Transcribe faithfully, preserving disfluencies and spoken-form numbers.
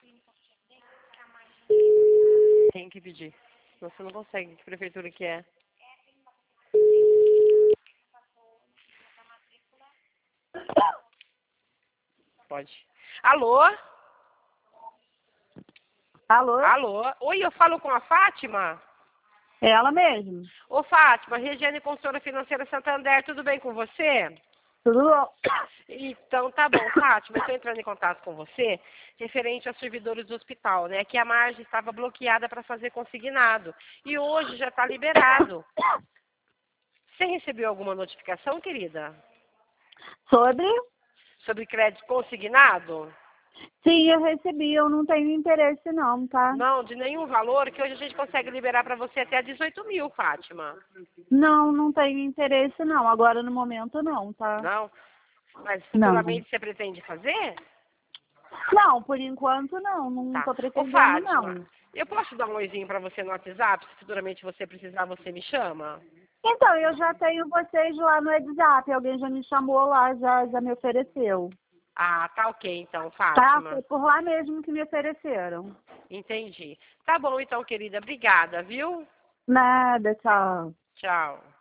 Tem que pedir. Senão você não consegue. Que prefeitura que é? Pode. Alô? Alô? Alô? Oi, eu falo com a Fátima? É ela mesmo? Ô, Fátima, Regiane, consultora financeira Santander, tudo bem com você? Tudo bom? Então, tá bom, Fátima, eu estou entrando em contato com você referente aos servidores do hospital, né? Que a margem estava bloqueada para fazer consignado. E hoje já está liberado. Você recebeu alguma notificação, querida? Sobre? Sobre crédito consignado? Sim, eu recebi. Eu não tenho interesse não, tá? Não, de nenhum valor, que hoje a gente consegue liberar para você até dezoito mil, Fátima. Não, não tenho interesse não. Agora no momento não, tá? Não? Mas Não. futuramente você pretende fazer? Não, por enquanto não. Não Tá. tô Ô, pretendendo Fátima, não. eu posso dar um oizinho para você no WhatsApp? Se futuramente você precisar, você me chama? Então, eu já tenho vocês lá no WhatsApp. Alguém já me chamou lá, já, já me ofereceu. Ah, tá ok então, Tá? Fátima. Foi por lá mesmo que me ofereceram. Entendi. Tá bom então, querida. Obrigada, viu? Nada, tchau. Tchau.